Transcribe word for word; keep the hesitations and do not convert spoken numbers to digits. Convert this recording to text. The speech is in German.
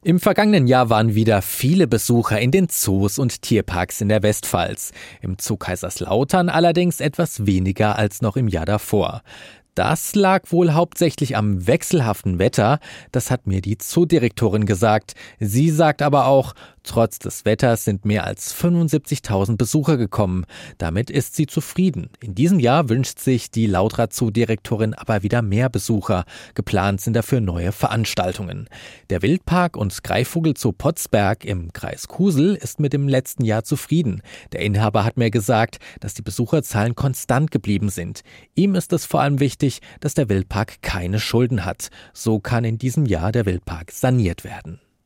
Im vergangenen Jahr waren wieder viele Besucher in den Zoos und Tierparks in der Westpfalz. Im Zoo Kaiserslautern allerdings etwas weniger als noch im Jahr davor. Das lag wohl hauptsächlich am wechselhaften Wetter, das hat mir die Zoodirektorin gesagt. Sie sagt aber auch, trotz des Wetters sind mehr als fünfundsiebzigtausend Besucher gekommen. Damit ist sie zufrieden. In diesem Jahr wünscht sich die Lautra Zoodirektorin aber wieder mehr Besucher. Geplant sind dafür neue Veranstaltungen. Der Wildpark und Greifvogel-Zoo Potsberg im Kreis Kusel ist mit dem letzten Jahr zufrieden. Der Inhaber hat mir gesagt, dass die Besucherzahlen konstant geblieben sind. Ihm ist es vor allem wichtig, dass der Wildpark keine Schulden hat. So kann in diesem Jahr der Wildpark saniert werden.